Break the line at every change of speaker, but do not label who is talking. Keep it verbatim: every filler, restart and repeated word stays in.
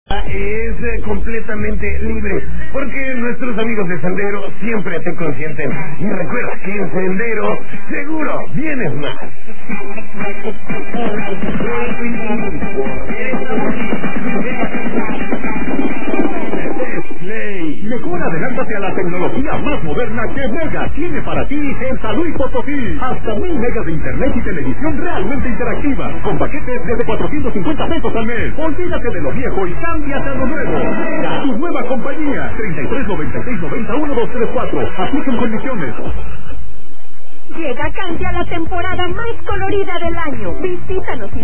Es eh, completamente libre, porque nuestros amigos de Sendero siempre te consienten. Y recuerda que en Sendero seguro vienes más.
Play. Mejor adelántate a la tecnología más moderna que Mega tiene para ti en San Luis Potosí. Hasta mil megas de internet y televisión realmente interactiva, con paquetes desde cuatrocientos cincuenta pesos al mes. Olvídate de lo viejo y cámbiate a lo nuevo. Mega, tu nueva compañía. treinta y tres noventa y seis noventa uno dos tres cuatro. Aplican condiciones.
Llega Cantia la temporada más colorida del año. Visítanos y